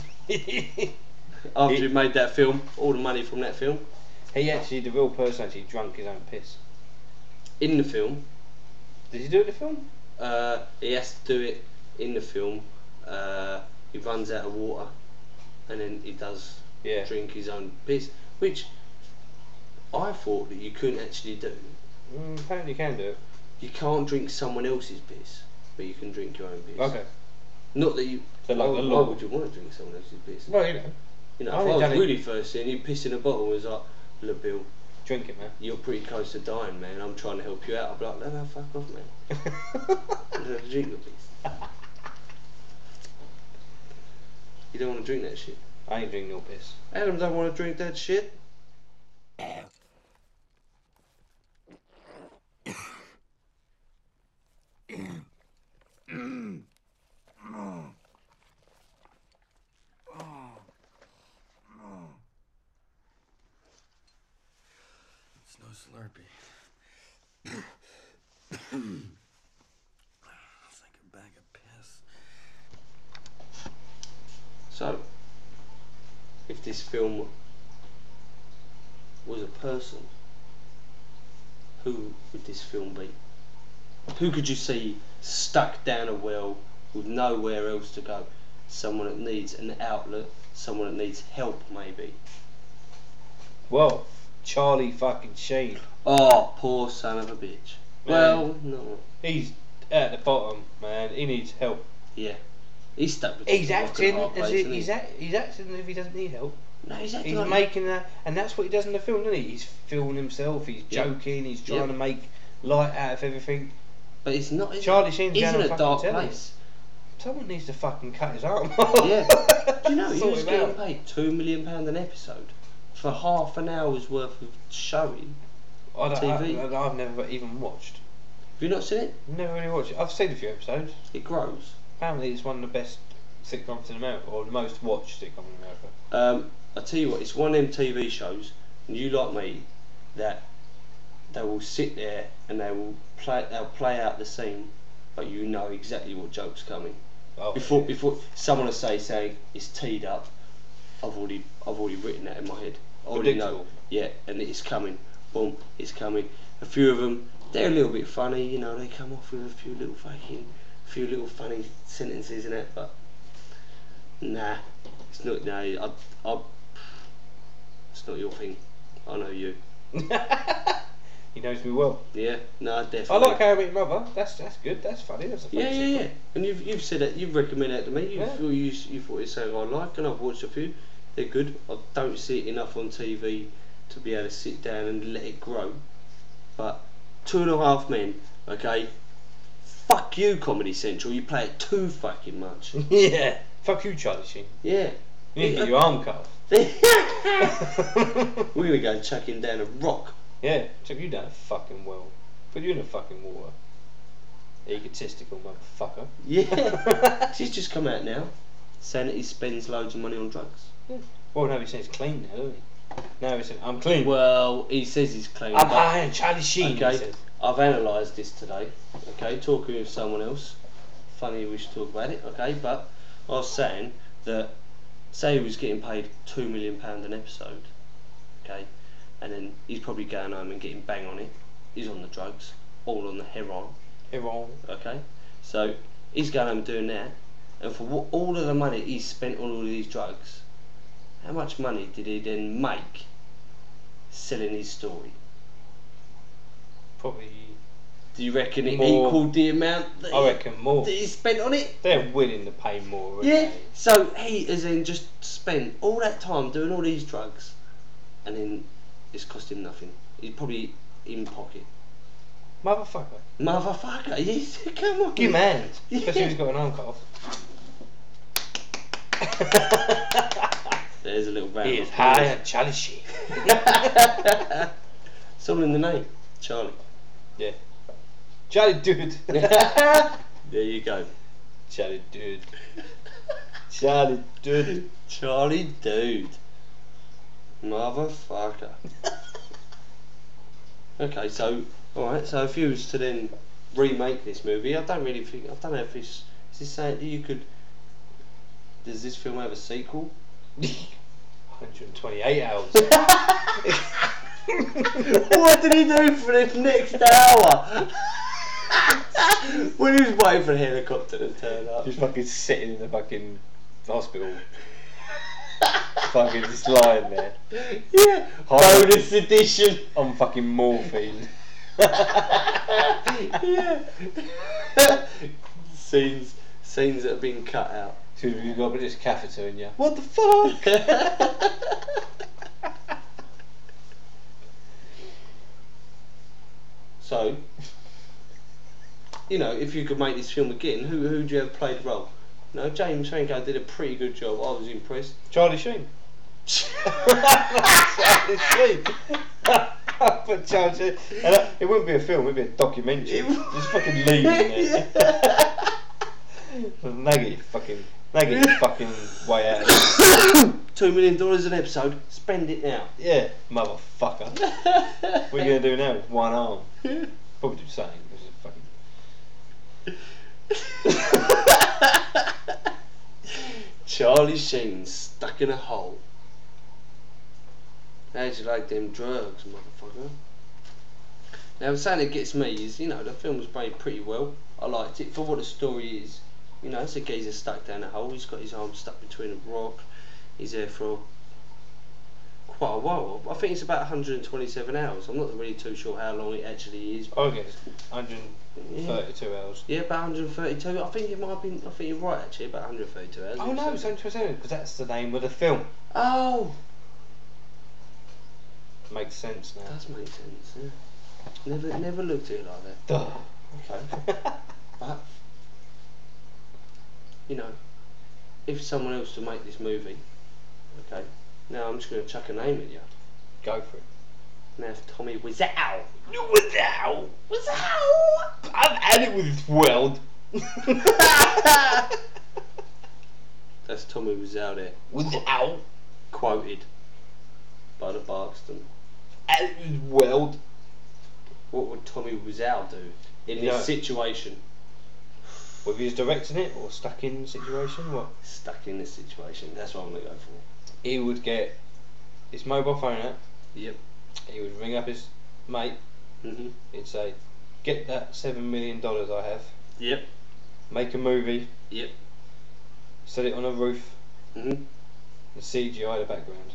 After he made that film, all the money from that film. He actually, the real person actually drunk his own piss. In the film, Did he do it in the film? uh, he has to do it in the film. Uh, he runs out of water, and then he does Yeah. drink his own piss, which I thought that you couldn't actually do. Mm, apparently you can do it. You can't drink someone else's piss, but you can drink your own piss. Okay. Not that you. So like why, the why law. would you want to drink someone else's piss? Well, you know, You know, I if ain't I was done it. really thirsty and you piss in a bottle and was like, look, Bill, drink it, man. you're pretty close to dying, man. I'm trying to help you out. I'd be like, no, no, fuck off, man. I don't have to drink the piss. You don't want to drink that shit. I ain't drinking no piss. Adam don't want to drink that shit. It's no Slurpee. It's like a bag of piss. So, if this film was a person, who would this film be? Who could you see stuck down a well with nowhere else to go? Someone that needs an outlet, someone that needs help maybe. Well, Charlie fucking Sheen. Oh, poor son of a bitch. Man. Well, no. He's at the bottom, man. He needs help. Yeah. He's stuck between He's a rock and a acting hard as place, if isn't he? he's, act, he's acting as if he doesn't need help. No, he's acting He's like making that, and that's what he does in the film, doesn't he? He's filming himself. He's Yeah. joking. He's trying Yeah. to make light out of everything. But it's not. Is Charlie it? Sheen's He's going in on a fucking dark telly. place. Someone needs to fucking cut his arm off. Yeah. Do you know he Sort was him getting out. paid two million pound an episode for half an hour's worth of showing? I don't, T V. I, I've never even watched. Have you not seen it? Never really watched it. I've seen a few episodes. It grows. Apparently, it's one of the best sitcoms in America, or the most watched sitcom in America. Um, I tell you what, it's one of them T V shows, and you like me, that they will sit there and they will play. They'll play out the scene, but you know exactly what joke's coming. Oh, Before before someone will say saying it's teed up, I've already I've already written that in my head. I already know. Predictable. Yeah, and it's coming. Boom, it's coming. A few of them, they're a little bit funny, you know. They come off with a few little fucking, few little funny sentences in it, but nah, it's not. No, I, I, it's not your thing. I know you. He knows me well. Yeah, no, definitely. I like How I Met Your Mother. That's that's good. That's funny. That's a funny Yeah, yeah, sitcom. yeah. And you've you've said it. You've recommended it to me. You Yeah. feel you you thought it's something I like, and I've watched a few. They're good. I don't see it enough on T V to be able to sit down and let it grow. But Two and a Half Men, okay. Fuck you, Comedy Central. You play it too fucking much. Yeah. Fuck you, Charlie Sheen. Yeah. You need to get your arm cut off. We're gonna go and chuck him down a rock. Yeah, chuck you down a fucking well. Put you in the fucking water. Egotistical motherfucker. Yeah. She's just come out now, saying that he spends loads of money on drugs. Yeah. Well, no, he says he's clean now, doesn't he? No, he says, I'm clean. Well, he says he's clean. I'm but- high on Charlie Sheen, he Okay, says. I've analysed this today. Okay, talking with someone else. Funny we should talk about it. Okay, but I was saying that say he was getting paid two million pound an episode. Okay, and then he's probably going home and getting bang on it. He's on the drugs, all on the heroin. Heroin. Okay, so he's going home doing that, and for what, all of the money he's spent on all of these drugs, how much money did he then make selling his story? Probably. Do you reckon it More. equalled the amount that, I he, reckon more. that he spent on it? They're willing to pay more. aren't Yeah. they? So he has then just spent all that time doing all these drugs, and then it's cost him nothing. He's probably in pocket. Motherfucker. Motherfucker, yes, come on. Give him hands. Yeah. Especially if he's got an arm cut off. There's a little round. He is of high applause. on Charlie Sheen. It's all in the name, Charlie. Yeah. Charlie dude. There you go. Charlie dude. Charlie dude. Charlie dude. Motherfucker. Okay, so alright, so if you was to then remake this movie, I don't really think I don't know if it's is this saying that you could does this film have a sequel? one hundred twenty-eight hours. What did he do for the next hour? When he was waiting for the helicopter to turn up. Just fucking sitting in the fucking hospital. Fucking just lying there. Yeah. Horrible. Bonus edition. On fucking morphine. Yeah. Scenes scenes that have been cut out. So you've got this catheter in you. What the fuck? So, you know, if you could make this film again, who who would you have played the role? No, James Franco did a pretty good job. I was impressed. Charlie Sheen. Charlie Sheen. But Charlie Sheen. And uh, it wouldn't be a film, it'd be a documentary. Just fucking leave it there. Nag it, fucking. Nag it your fucking way out of it. Two million dollars an episode. Spend it now. Yeah, motherfucker. What are you gonna do now with one arm? Probably do something. Charlie Sheen stuck in a hole. How'd you like them drugs, motherfucker? Now, the something that gets me is, you know, the film was made pretty well. I liked it for what the story is. You know, it's a geezer stuck down a hole. He's got his arm stuck between a rock. He's there for quite a while. I think it's about one hundred twenty-seven hours. I'm not really too sure how long it actually is. Okay, it's one hundred thirty-two yeah. hours. Yeah, about one hundred thirty-two. I think it might have been. I think you're right actually. About one hundred thirty-two hours. Oh no, it's one hundred twenty-seven because that's the name of the film. Oh, makes sense now. Does make sense. Yeah. Never, never looked at it like that. Duh. Okay. But you know, if someone else to make this movie, okay. Now I'm just going to chuck a name at you. Go for it. Now if Tommy Wiseau. Wiseau! Wiseau! I've had it with this world. That's Tommy Wiseau there. Wiseau. Quoted by the Barkston. Had it with this world. What would Tommy Wiseau do in this No. situation? Whether he's directing it or stuck in the situation, what? Stuck in this situation. That's what I'm going to go for. He would get his mobile phone out. Yep. He would ring up his mate. Mhm. He'd say, "Get that seven million dollars I have. Yep. Make a movie. Yep. Set it on a roof. Mhm. And C G I the background."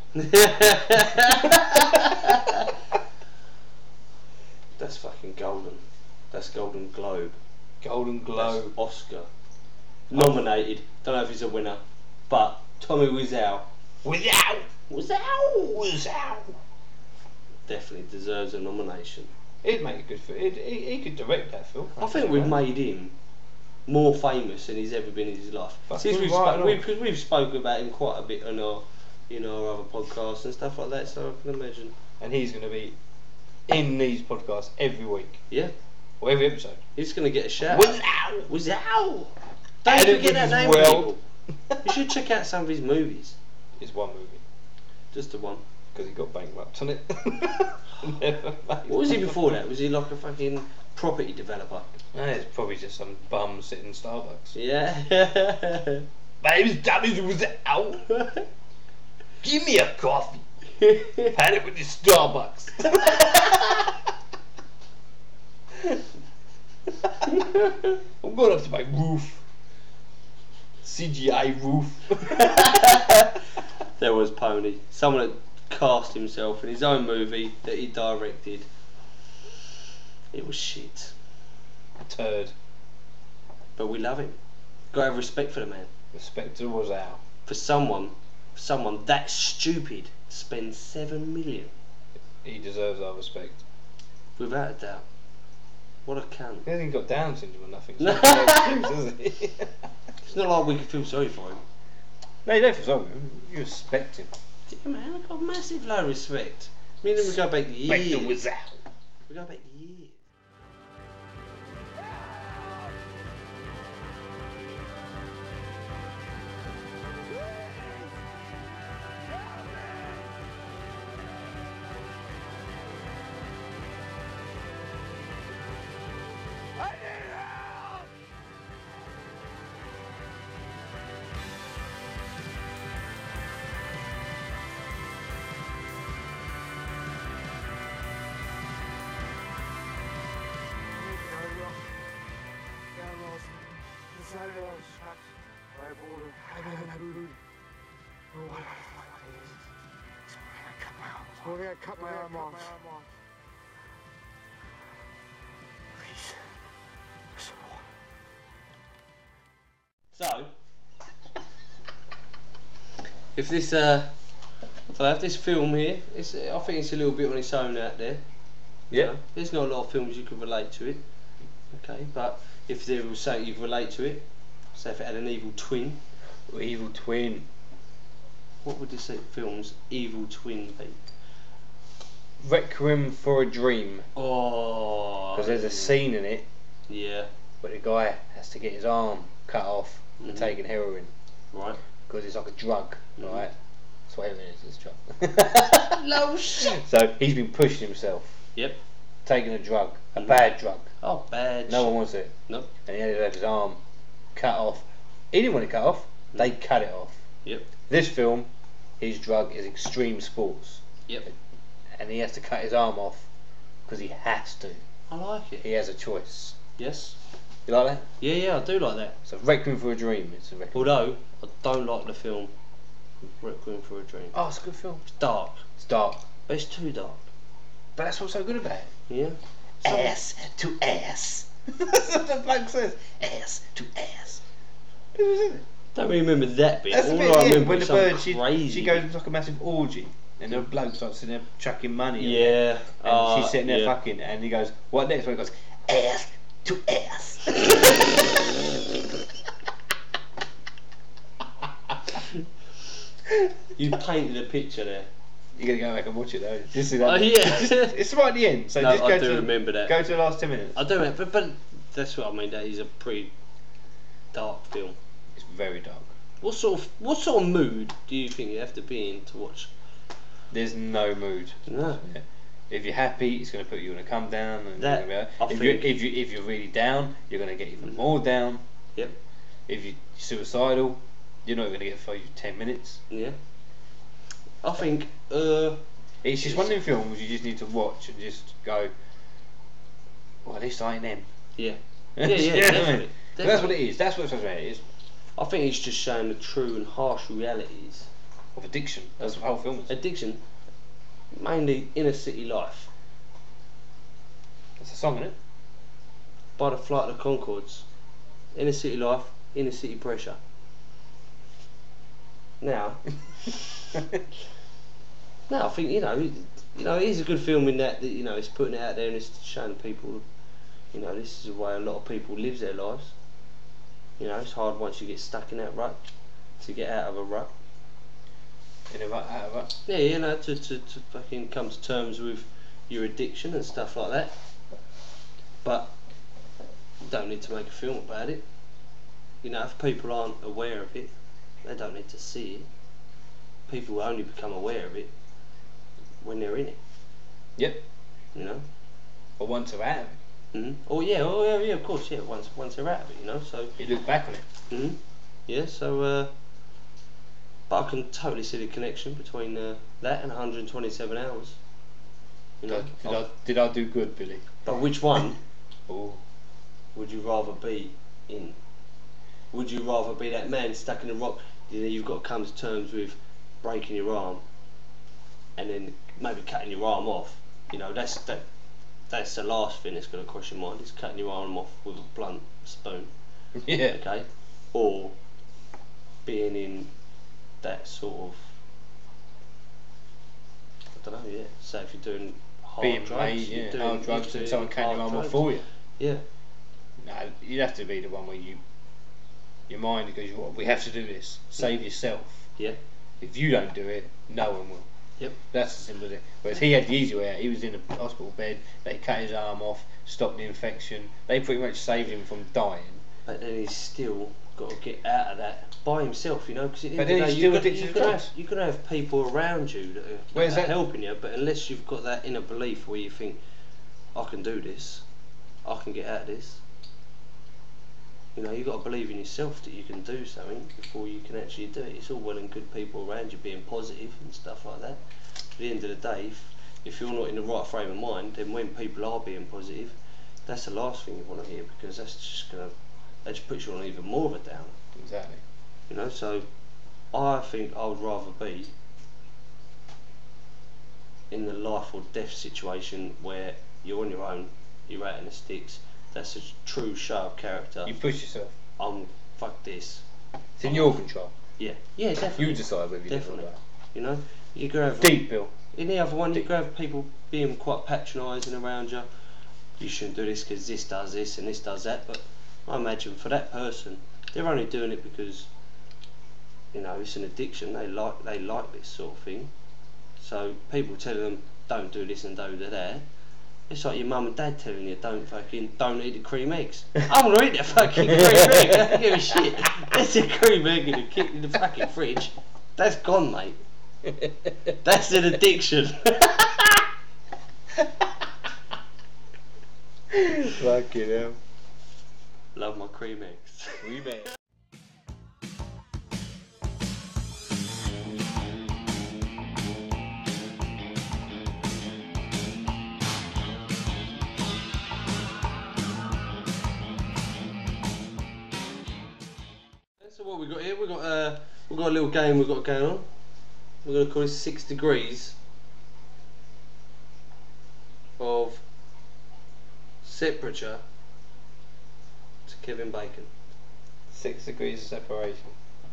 That's fucking golden. That's Golden Globe. Golden Globe. That's Oscar. Nominated. Don't know if he's a winner, but Tommy Wiseau. Wiseau. Wiseau. Wiseau. Definitely deserves a nomination. He'd make a good film. He'd, he, he could direct that film. I think we've made him more famous than he's ever been in his life. But Since we've, right spo- on. we've, cause we've spoken about him quite a bit on our, you know, our other podcasts and stuff like that. So I can imagine. And he's going to be in these podcasts every week. Yeah. Or every episode. He's going to get a shout. Wiseau. Wiseau. Had Don't it forget with that his name, world. people. You should check out some of his movies. It's one movie. Just the one. Because he got bankrupt on it. Never made What was he before that? Was he like a fucking property developer? No, it's probably just some bum sitting in Starbucks. Yeah. My name is Tommy Wiseau. Give me a coffee. Had it with the Starbucks. I'm going up to my roof. C G I roof. There was Pony. Someone had cast himself in his own movie that he directed. It was shit. Turd. But we love him. Gotta have respect for the man. Respect to Wiseau. For someone, for someone that stupid to spend seven million. He deserves our respect. Without a doubt. What a cunt. He hasn't got Down syndrome or nothing. So No. does he? It's not like we can feel sorry for him. No, you don't feel sorry for him. You respect him. Yeah, man, I've got massive low respect. I mean, we go back years. Respect to Wiseau. We go back years. We're gonna cut my arm off. So, if this, uh, so if this film here, it's, I think it's a little bit on its own out there. Yeah. You know, there's not a lot of films you can relate to it. Okay, but if there was something you could relate to it, say if it had an evil twin, Evil twin. what would this film's evil twin be? Requiem for a Dream. Oh. Because there's a scene in it Yeah. where the guy has to get his arm cut off for Mhm. taking heroin. Right. Because it's like a drug, Mhm. right? That's what heroin is, it's a drug. No shit. So he's been pushing himself, Yep. taking a drug, a Mhm. bad drug. Oh, bad. No shit. one wants it. Nope. And he had to have his arm cut off. He didn't want it cut off, they cut it off. Yep. This film, his drug is extreme sports. Yep. And he has to cut his arm off because he has to. I like it. He has a choice. Yes. You like that? Yeah, yeah, I do like that. So Requiem for a Dream. It's a Requiem. Although I don't like the film Requiem for a Dream. Oh, it's a good film. It's dark. It's dark. But it's too dark. But that's what's so good about it. Yeah. Ass to ass. That's what the bloke says. Ass to ass. Who was it? Don't remember that bit. That's the All bit I at the end remember when the is some bird she, crazy. she goes into like a massive orgy and the bloke starts sitting there chucking money. Yeah. And uh, she's sitting there yeah. fucking and he goes, what next? When he goes, ass to ass. You painted a picture there. You gotta go back and watch it though. This is Oh, yeah. just, it's right at the end. So No, just I go do to remember that. Go to the last ten minutes. I do it, but but that's what I mean. That is a pretty dark film. It's very dark. What sort of what sort of mood do you think you have to be in to watch? There's no mood. No. Yeah. If you're happy, it's going to put you in a come down. And That, you're gonna I be, if think- you if you if you're really down, you're going to get even more down. Yep. If you're suicidal, you're not going to get through ten minutes. Yeah. I think. Uh, It's just one of them films you just need to watch and just go. Well, at least I ain't them. yeah. Yeah, yeah, You know what I definitely. mean? But that's what it is. That's what it's about. It is I think it's just showing the true and harsh realities of addiction. That's what the whole film is. addiction, mainly inner city life. That's a song, isn't it? By the Flight of the Conchords. Inner city life, inner city pressure. Now, no, I think you know, you know, it is a good film in that, that you know it's putting it out there and it's showing people, you know, this is the way a lot of people live their lives. You know, it's hard once you get stuck in that rut to get out of a rut. In a rut, out of a rut. Yeah, you know, to, to, to fucking come to terms with your addiction and stuff like that. But you don't need to make a film about it. You know, if people aren't aware of it, they don't need to see it. People will only become aware of it when they're in it. Yep. You know. Or once they're out of it. Mm-hmm. Oh yeah, oh yeah, yeah, of course, yeah. Once once they're out of it, you know. So you look back on it. Mm-hmm. Yeah. So, uh, but I can totally see the connection between uh, that and one hundred twenty-seven hours. You know. Did I, did I do good, Billy? But which one Oh. would you rather be in? Would you rather be that man stuck in a rock? You know, you've got to come to terms with breaking your arm, and then maybe cutting your arm off. You know, that's that. That's the last thing that's going to cross your mind. Is cutting your arm off with a blunt spoon. Yeah. Okay. Or being in that sort of. I don't know. Yeah. Say if you're doing hard Being drugs, made, you're yeah, doing, hard drugs, you're and doing someone cutting your hard arm off drugs. for you. Yeah. No, you'd have to be the one where you, your mind goes, well, we have to do this. Save yourself. Yeah. If you don't do it, no one will. Yep. That's as simple as it. Whereas he had the easy way out. He was in a hospital bed. They cut his arm off, stopped the infection. They pretty much saved him from dying. But then he's still got to get out of that by himself, you know. Because at the But end then of the he's day, still you could, addicted you to could have drugs. you could have people around you that are, Where's that are that- helping you, but unless you've got that inner belief where you think, I can do this, I can get out of this. You know, you've got to believe in yourself that you can do something before you can actually do it. It's all well and good people around you being positive and stuff like that. At the end of the day, if, if you're not in the right frame of mind, then when people are being positive, that's the last thing you want to hear, because that's just gonna that just puts you on even more of a down. Exactly. You know, so I think I would rather be in the life or death situation where you're on your own, you're out in the sticks. That's a true show of character. You push yourself. I'm fuck this. It's in your control. Yeah, yeah, definitely. You decide whether you live or Definitely. die. You know, you could have Deep, Bill. in the other one, you could have people being quite patronising around you. You shouldn't do this because this does this and this does that. But I imagine for that person, they're only doing it because, you know, it's an addiction. They like they like this sort of thing. So people telling them don't do this and don't do that. It's like your mum and dad telling you don't fucking don't eat the cream eggs. I'm gonna eat the fucking cream egg. I don't give a shit. There's a cream egg in the, ki- in the fucking fridge. That's gone, mate. That's an addiction. Fucking hell. Love my cream eggs. We met. So what we got here? We got uh, we got a little game we've got going on. We're gonna call it six degrees of separature to Kevin Bacon. Six degrees of separation.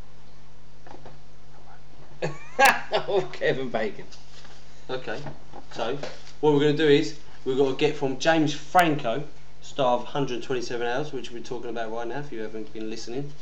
Of Kevin Bacon. Okay. So what we're gonna do is we've got to get from James Franco, star of one hundred twenty-seven hours, which we're talking about right now. If you haven't been listening,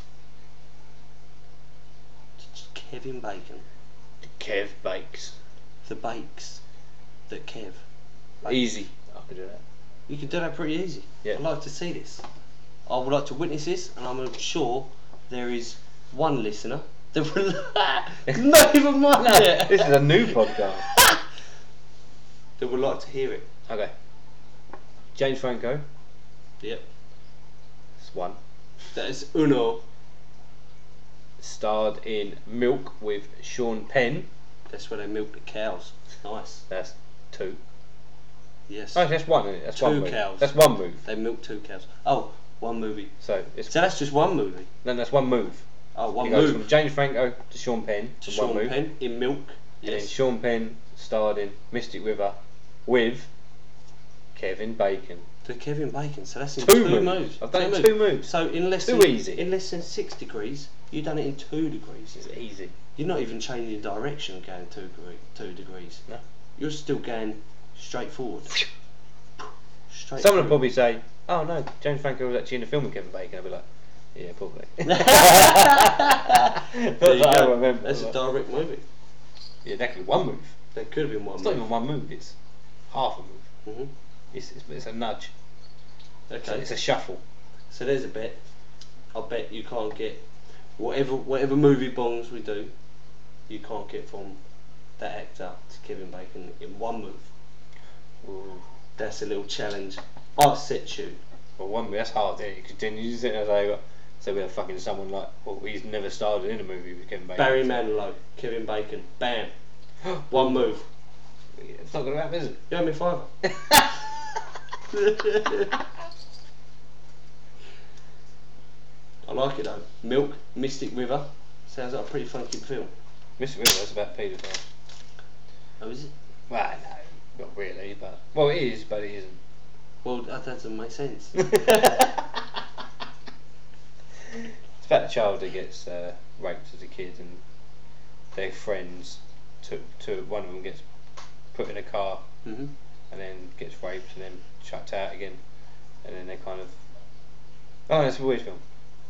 to Kevin Bacon. Kev Bakes. The bakes that Kev. Bakes. Easy. I can do that. You can do that pretty easy. Yeah. I'd like to see this. I would like to witness this, and I'm sure there is one listener that will not even mind No, it. this is a new podcast. That would like to hear it. Okay. James Franco. Yep. That's one. That is uno. Starred in Milk with Sean Penn. That's where they milk the cows. Nice. That's two. Yes. Oh, that's one, isn't it? That's Two one move. cows. That's one move. They milk two cows. Oh, one movie. So it's So that's just one movie. no, that's one move. Oh, one It goes move. from James Franco to Sean Penn. To in Sean one move. Penn in Milk. And then Yes. Sean Penn starred in Mystic River with Kevin Bacon. To Kevin Bacon. So that's in Two two, moves. moves. I've done two it two moves. So in less Too than easy. in less than six degrees, you've done it in two degrees. It's easy. You're not even changing direction going two degree, two degrees. No. You're still going straight forward. Straight Someone will through. probably say, "Oh no, James Franco was actually in the film with Kevin Bacon." I'll be like, "Yeah, probably." Not There you that I go. remember. That's a but- direct movie. Yeah, that could be one move. That could have been one It's not movie. even one move. It's half a move. hmm It's it's, it's a nudge. It's, a, Okay. it's a shuffle. So there's a bet. I bet you can't get whatever whatever movie bongs we do, you can't get from that actor to Kevin Bacon in one move. Ooh. That's a little challenge. I set you. Well, one move, that's hard, yeah. Because then you sit there and say, so we're fucking someone like, well, he's never starred in a movie with Kevin Bacon. Barry so- Manilow, Kevin Bacon, bam. One move. It's not going to happen, is it? You owe me a fiver. I like it though. Milk, Mystic River. Sounds like a pretty funky film. Mister River, that's about paedophile. Oh, is it? Well, no, not really, but... Well, it is, but it isn't. Well, that doesn't make sense. It's about a child that gets uh, raped as a kid, and their friends took to one of them gets put in a car hmm and then gets raped and then chucked out again, and then they kind of oh, it's a weird film.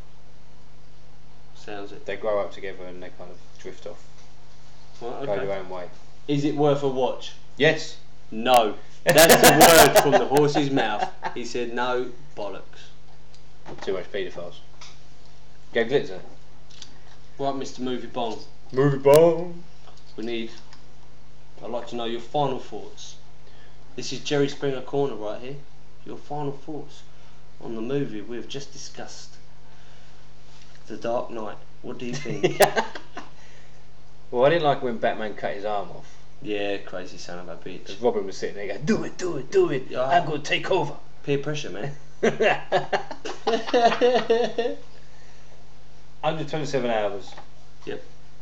Sounds it. They grow up together and they kind of drift off, Well, go okay. their own way. Is it worth a watch? Yes. No. That's the word from the horse's mouth. He said no bollocks. Too much paedophiles. Go Glitzer. Right, Mister Movie Bong. Movie bomb. We need. I'd like to know your final thoughts. This is Jerry Springer Corner right here. Your final thoughts on the movie we've just discussed. The Dark Knight. What do you think? Well, I didn't like when Batman cut his arm off. Yeah, crazy son of a bitch. Because Robin was sitting there going, do it, do it, do it. Yeah. I'm going to take over. Peer pressure, man. one hundred twenty-seven hours. Yep.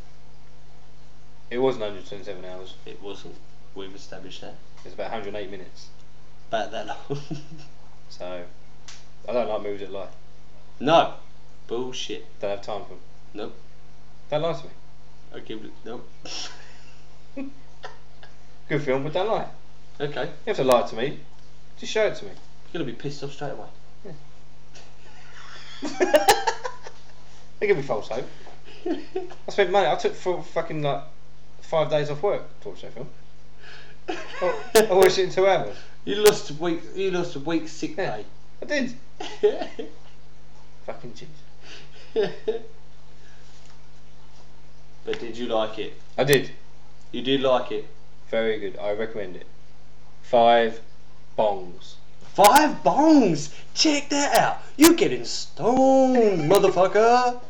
It wasn't one hundred twenty-seven hours. It wasn't. We've established that. It's about one hundred eight minutes. About that long. So, I don't like movies that lie. No. Bullshit. Don't have time for them. Nope. Don't lie to me. I give it. Nope. Good film, but don't lie. Okay. You have to lie to me. Just show it to me. You're gonna be pissed off straight away. They give me false hope. I spent money. I took for fucking like five days off work to watch that film. I, I watched it in two hours. You lost a week. You lost a week's sick Yeah. pay. I did. Fucking jeez. But did you like it? I did. You did like it. Very good. I recommend it. Five bongs. Five bongs. Check that out. You getting stoned, motherfucker.